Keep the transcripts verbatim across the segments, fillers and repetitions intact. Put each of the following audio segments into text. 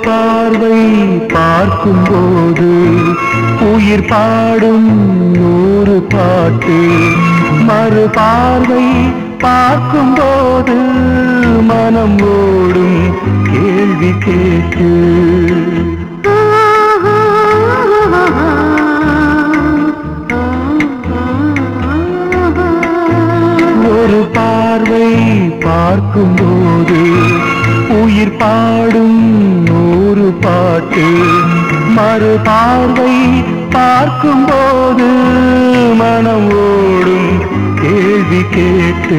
பார்வை பார்க்கும்போது உயிர் பாடும் நூறு பாட்டு, மறு பார்வை பார்க்கும்போது மனம் ஓடும் கேள்வி கேட்டு. ஒரு பார்வை பார்க்கும்போது உயிர் பாடும் நூறு பாட்டு, மறு பார்வை பார்க்கும்போது மனம் ஓடும் கேள்வி கேட்டு.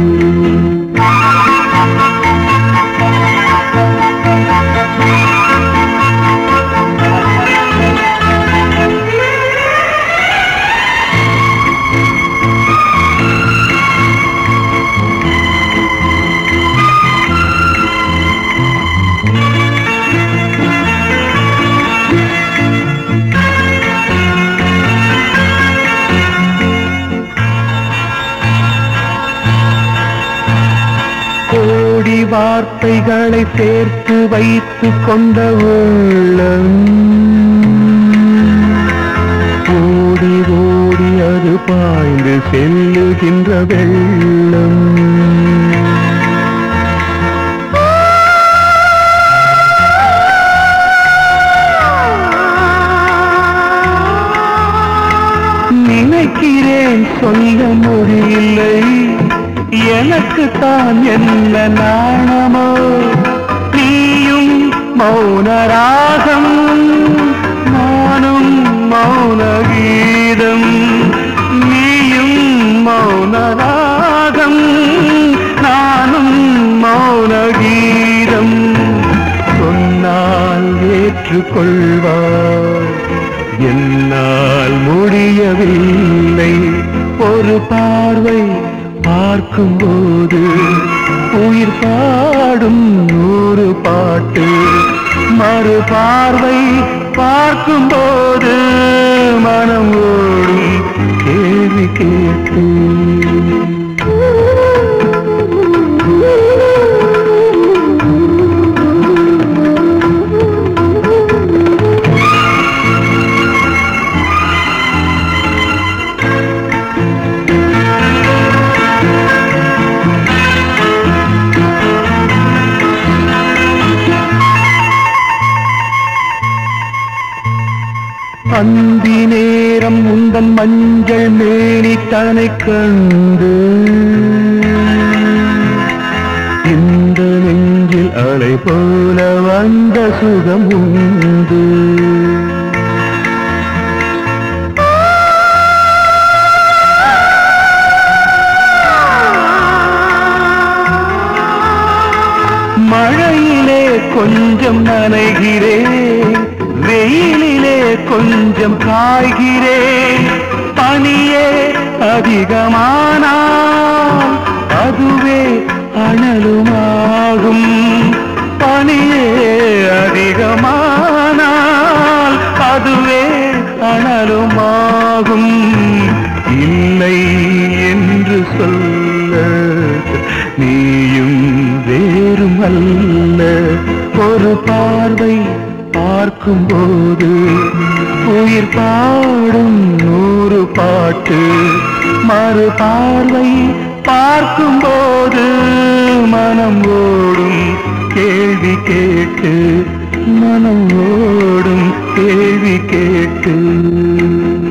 கோடி வார்த்தைகளை சேர்த்து வைத்துக் கொண்ட உள்ளம் ஓடி ஓடி அது பாய்ந்து செல்லுகின்ற வெள்ளம். நினைக்கிறேன் சொல்ல முடியலை, எனக்கு தான் என்ன நாணமோ. நீயும் மௌனராகம், நானும் மௌன கீதம். நீயும் மௌனராகம், நானும் மௌன கீதம். சொன்னால் ஏற்றுக்கொள்வார், என்னால் முடியவில்லை. ஒரு பார்வை பார்க்கும்போது உயிர் பாடும் நூறு பாட்டு, மறு பார்வை பார்க்கும்போது மனம் ஓடும் கேள்வி கேட்டு. அந்தி நேரம் உந்தன் மஞ்சள் மேனி தனை கண்டு இந்த நெஞ்சில் அலை போல வந்த சுகம் உண்டு. மழையிலே கொஞ்சம் நனைகிறேன், வெயிலிலே கொஞ்சம் காய்கிறேன். பனியே அதிகமானால் அதுவே அனலுமாகும். பனியே அதிகமானால் அதுவே அனலுமாகும். இல்லை என்று சொல்ல நீயும் வேறும் அல்ல. ஒரு பார்வை பார்க்கும்போது உயிர் பாடும் நூறு பாட்டு, மறு பார்வை பார்க்கும்போது மனம் ஓடும் கேள்வி கேட்டு. மனம் ஓடும் கேள்வி கேட்டு.